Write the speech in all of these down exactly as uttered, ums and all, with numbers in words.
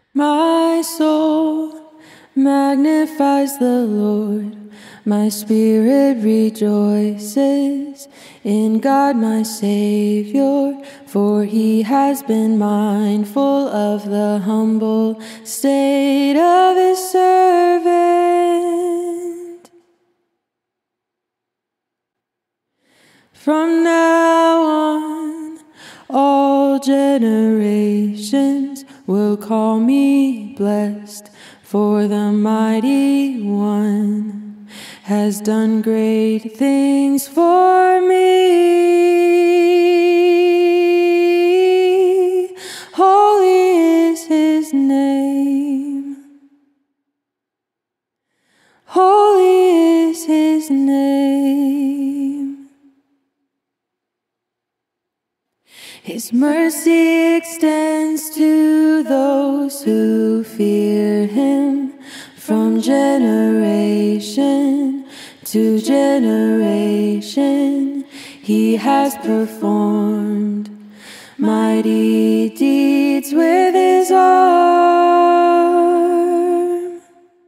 My soul magnifies the Lord. My spirit rejoices in God my Savior, for he has been mindful of the humble state of his servant. From now on, all generations will call me blessed, for the Mighty One has done great things for me. Holy is his name. Holy is his name. His mercy extends to those who fear him, from generation to generation. He has performed mighty deeds with his arm.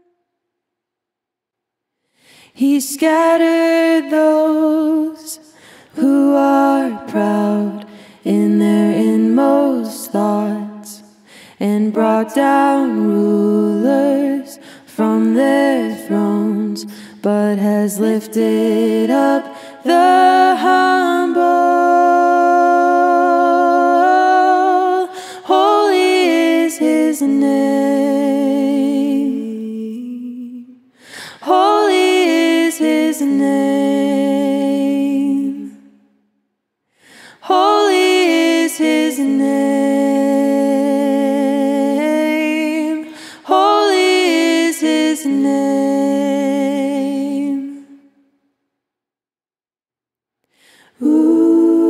He scattered those who are proud in their inmost thoughts, and brought down rulers from their thrones, but has lifted up the humble. Holy is his name. Holy is his name. Holy is his name. Holy is his name. Ooh.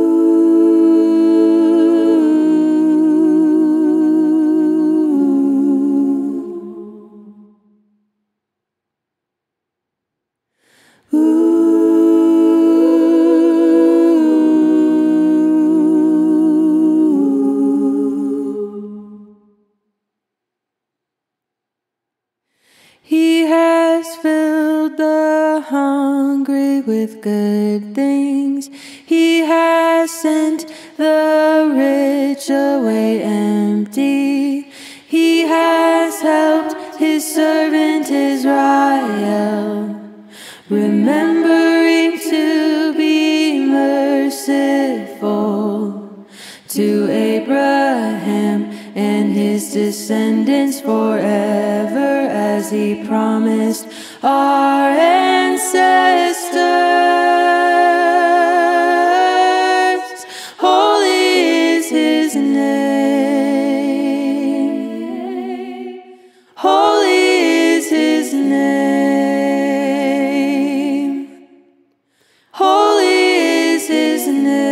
Ooh. He has filled the hungry with good things. He has sent the rich away empty. He has helped his servant Israel, remembering to be merciful to Abraham and his descendants forever, as he promised our ancestors. Holy is his name. Holy is his name. Holy is his name.